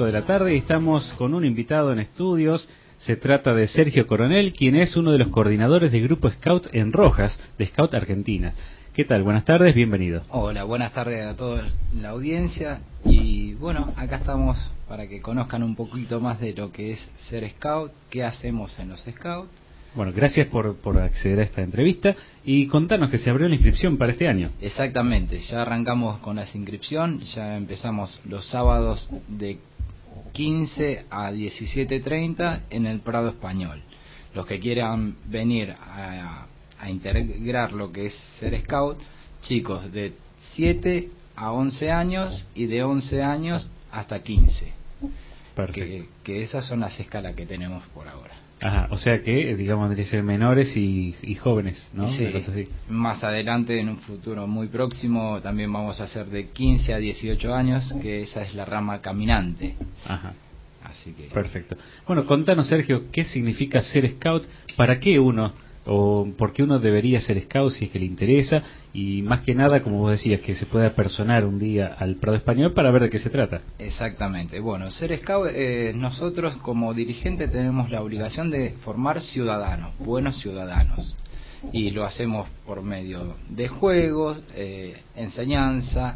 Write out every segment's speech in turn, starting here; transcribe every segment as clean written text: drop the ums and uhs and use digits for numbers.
5 de la tarde y estamos con un invitado en estudios. Se trata de Sergio Coronel, quien es uno de los coordinadores del Grupo Scout en Rojas, de Scout Argentina. ¿Qué tal? Buenas tardes, bienvenido. Hola, buenas tardes a toda la audiencia. Y bueno, acá estamos para que conozcan un poquito más de lo que es ser Scout, qué hacemos en los Scouts. Bueno, gracias por acceder a esta entrevista y contanos que se abrió la inscripción para este año. Exactamente, ya arrancamos con las inscripciones, ya empezamos los sábados de 15 a 17:30 en el Prado Español. Los que quieran venir a integrar lo que es ser Scout, chicos de 7 a 11 años y de 11 años hasta 15. Perfecto. Que esas son las escalas que tenemos por ahora. Ajá, o sea que, digamos, debería ser menores y jóvenes, ¿no? Sí, así. Más adelante, en un futuro muy próximo, también vamos a hacer de 15 a 18 años, que esa es la rama caminante. Ajá. Así que... Perfecto. Bueno, contanos, Sergio, ¿qué significa ser Scout? ¿Para qué uno, o por qué uno debería ser Scout si es que le interesa? Y más que nada, como vos decías, que se pueda personar un día al Prado Español para ver de qué se trata. Exactamente. Bueno, ser Scout, nosotros como dirigente tenemos la obligación de formar ciudadanos, buenos ciudadanos. Y lo hacemos por medio de juegos, enseñanza,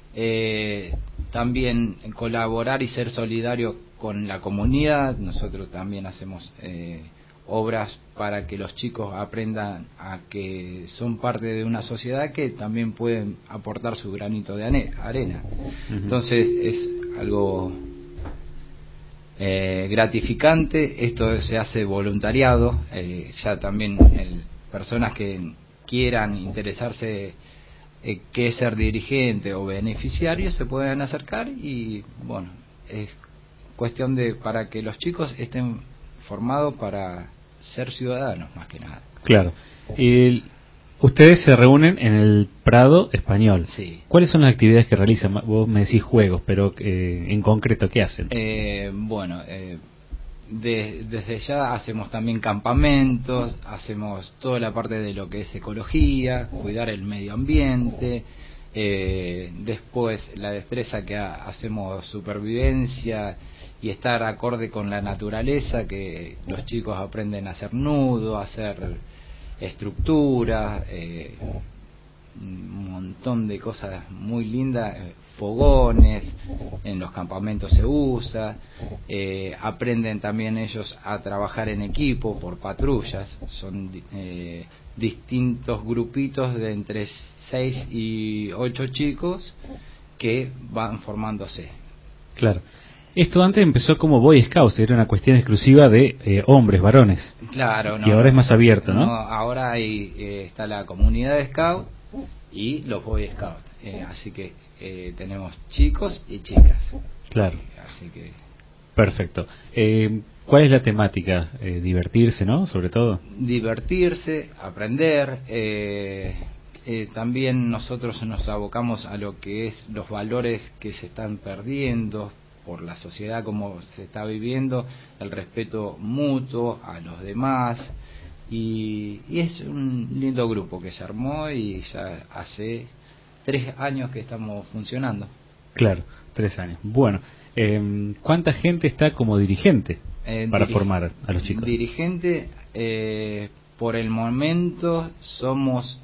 también colaborar y ser solidario con la comunidad. Nosotros también hacemos obras para que los chicos aprendan a que son parte de una sociedad que también pueden aportar su granito de arena. Entonces es algo gratificante. Esto se hace voluntariado, ya también personas que quieran interesarse qué es ser dirigente o beneficiario se pueden acercar y bueno, es cuestión de para que los chicos estén formados para ser ciudadanos más que nada. Claro. Ustedes se reúnen en el Prado Español. Sí. ¿Cuáles son las actividades que realizan? Vos me decís juegos, pero en concreto, ¿qué hacen? Desde ya hacemos también campamentos, hacemos toda la parte de lo que es ecología, cuidar el medio ambiente, después la destreza que hacemos supervivencia y estar acorde con la naturaleza, que los chicos aprenden a hacer nudo, a hacer estructuras, un montón de cosas muy lindas, fogones, en los campamentos se usa, aprenden también ellos a trabajar en equipo por patrullas, son distintos grupitos de entre 6 y 8 chicos que van formándose. Claro. Esto antes empezó como Boy Scouts, era una cuestión exclusiva de hombres, varones. Claro, y ahora es más abierto, ¿no? Ahora está la comunidad de Scout y los Boy Scouts, así que tenemos chicos y chicas. Claro. Así que perfecto. ¿Cuál es la temática? Divertirse, ¿no? Sobre todo. Divertirse, aprender. También nosotros nos abocamos a lo que es los valores que se están perdiendo por la sociedad como se está viviendo, el respeto mutuo a los demás. Y es un lindo grupo que se armó y ya hace 3 años que estamos funcionando. Claro, 3 años. Bueno, ¿cuánta gente está como dirigente para formar a los chicos? Dirigente, por el momento somos,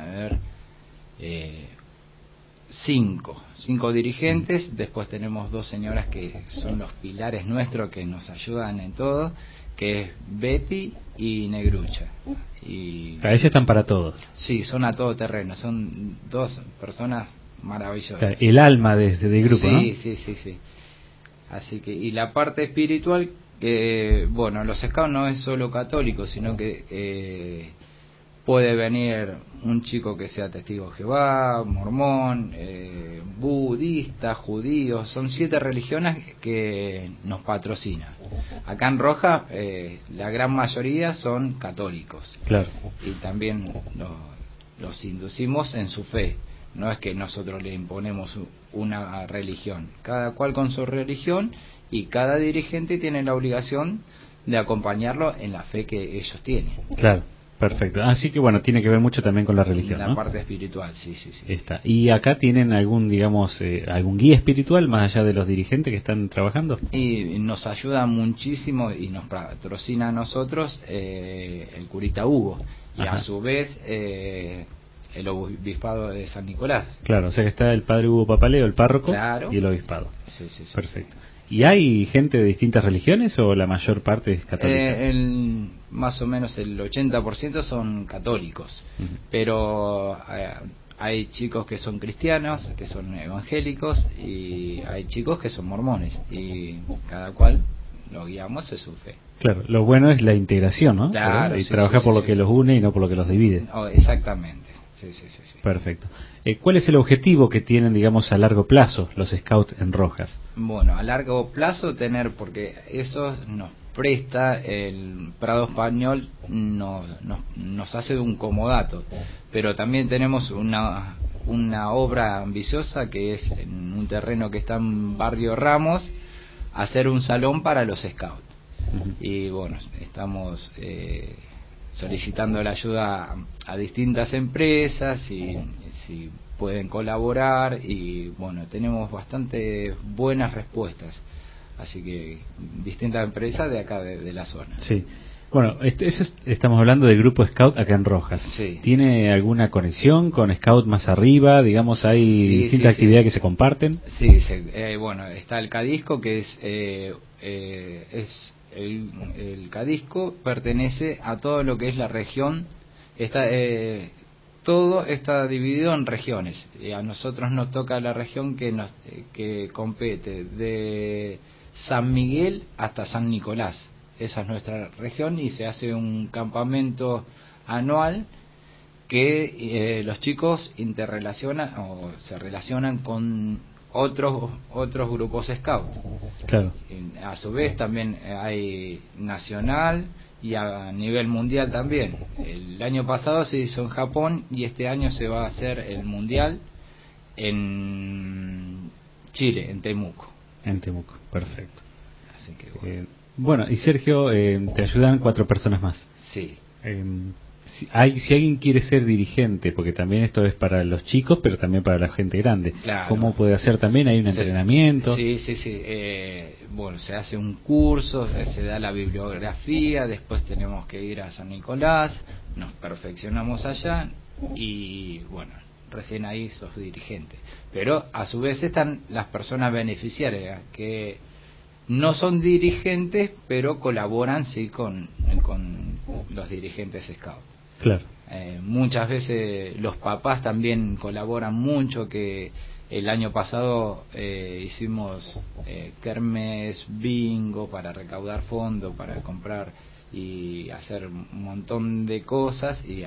5 dirigentes. Después tenemos 2 señoras que son los pilares nuestros que nos ayudan en todo, que es Betty y Negrucha. A ellas están para todos. Sí, son a todo terreno, son 2 personas maravillosas. El alma del grupo, sí, ¿no? Sí. Así que, y la parte espiritual, que bueno, los Scouts no es solo católico, sino que puede venir un chico que sea testigo de Jehová, mormón, budista, judío. Son 7 religiones que nos patrocinan. Acá en Roja la gran mayoría son católicos. Claro. Y también los inducimos en su fe. No es que nosotros le imponemos una religión, cada cual con su religión, y cada dirigente tiene la obligación de acompañarlo en la fe que ellos tienen. Claro. Perfecto. Así que bueno, tiene que ver mucho también con la religión, La ¿no? parte espiritual, sí. Está. ¿Y acá tienen algún, digamos, algún guía espiritual más allá de los dirigentes que están trabajando? Y nos ayuda muchísimo y nos patrocina a nosotros el curita Hugo. Y Ajá. a su vez el obispado de San Nicolás. Claro, o sea que está el padre Hugo Papaleo, el párroco, Claro. y el obispado. Sí. Perfecto. ¿Y hay gente de distintas religiones o la mayor parte es católica? Más o menos el 80% son católicos, Uh-huh. pero hay chicos que son cristianos, que son evangélicos, y hay chicos que son mormones, y cada cual lo guiamos en su fe. Claro, lo bueno es la integración, ¿no? Claro, Y sí, trabajar por lo sí. que los une y no por lo que los divide. Oh, exactamente, sí. Perfecto. ¿Cuál es el objetivo que tienen, digamos, a largo plazo los Scouts en Rojas? Bueno, a largo plazo porque eso nos presta el Prado Español, nos hace un comodato, pero también tenemos una obra ambiciosa que es en un terreno que está en Barrio Ramos, hacer un salón para los Scouts. Uh-huh. Y bueno, estamos solicitando la ayuda a distintas empresas y si pueden colaborar, y bueno, tenemos bastante buenas respuestas, así que distintas empresas de acá de la zona. Sí. Bueno, estamos hablando del grupo Scout acá en Rojas. Sí. ¿Tiene alguna conexión con Scout más arriba? Digamos, ¿hay distintas actividades que se comparten? Sí, bueno, está el Cadisco, que es el Cadisco pertenece a todo lo que es la región. Todo está dividido en regiones, y a nosotros nos toca la región que compete de San Miguel hasta San Nicolás. Esa es nuestra región, y se hace un campamento anual que los chicos interrelacionan o se relacionan con otros grupos scout. Claro. A su vez también hay nacional y a nivel mundial también. El año pasado se hizo en Japón y este año se va a hacer el mundial en Chile, en Temuco. En Temuco, perfecto. Así que bueno. Bueno, y Sergio, te ayudan 4 personas más. Sí. Si alguien quiere ser dirigente, porque también esto es para los chicos, pero también para la gente grande, Claro. ¿cómo puede hacer también? ¿Hay un entrenamiento? Sí. Bueno, se hace un curso, se da la bibliografía, después tenemos que ir a San Nicolás, nos perfeccionamos allá y bueno, recién ahí sos dirigente. Pero a su vez están las personas beneficiarias, que no son dirigentes, pero colaboran sí con los dirigentes scout. Claro. Muchas veces los papás también colaboran mucho, que el año pasado hicimos kermes, bingo para recaudar fondos, para comprar y hacer un montón de cosas y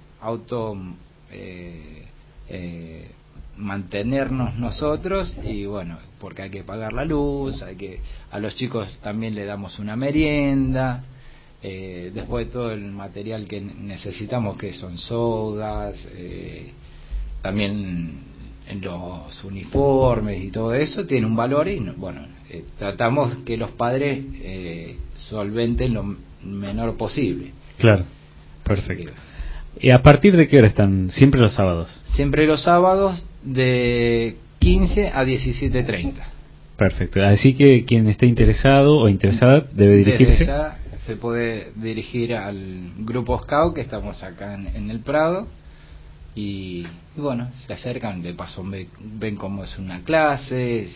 mantenernos nosotros, y bueno, porque hay que pagar la luz, a los chicos también le damos una merienda, después todo el material que necesitamos, que son sogas, también en los uniformes y todo eso tiene un valor, y bueno, tratamos que los padres solventen lo menor posible. Claro, perfecto. ¿Y a partir de qué hora están? ¿Siempre los sábados? Siempre los sábados de 15 a 17:30. Perfecto. Así que quien esté interesado o interesada debe dirigirse. Desde ya se puede dirigir al grupo Scout, que estamos acá en el Prado, y bueno, se acercan, de paso ven cómo es una clase,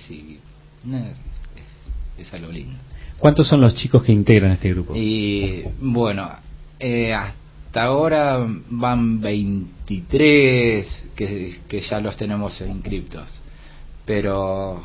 es algo lindo. ¿Cuántos son los chicos que integran este grupo? Y bueno, hasta ahora van 23 que ya los tenemos inscriptos, pero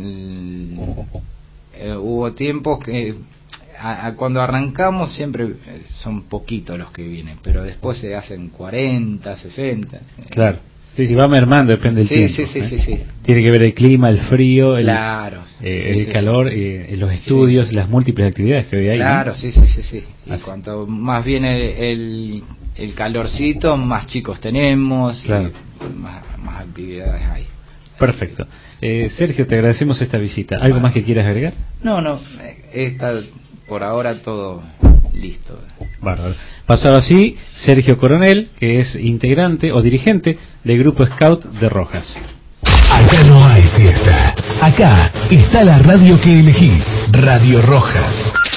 hubo tiempos que cuando arrancamos siempre son poquitos los que vienen, pero después se hacen 40, 60. Claro. Sí, va mermando, depende del tiempo. Sí. Tiene que ver el clima, el frío, claro, el calor, los estudios, las múltiples actividades que hoy hay. Claro, ¿no? sí. Y cuanto más viene el calorcito, más chicos tenemos, claro. Y más actividades hay. Perfecto. Sergio, te agradecemos esta visita. ¿Algo más que quieras agregar? No, está por ahora todo listo. Bárbaro. Pasaba así Sergio Coronel, que es integrante o dirigente del grupo Scout de Rojas. Acá no hay fiesta. Acá está la radio que elegís. Radio Rojas.